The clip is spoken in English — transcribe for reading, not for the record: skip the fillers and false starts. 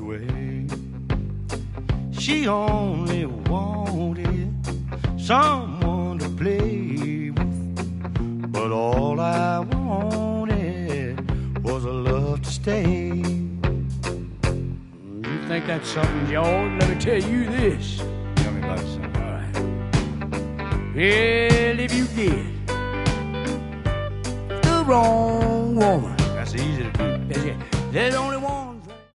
way. She only wanted someone to play with, but all I wanted was a love to stay. You think that's something, George? Let me tell you this. Tell me about it, son. All right. Well, if you get the wrong woman, That's easy to do. there's only one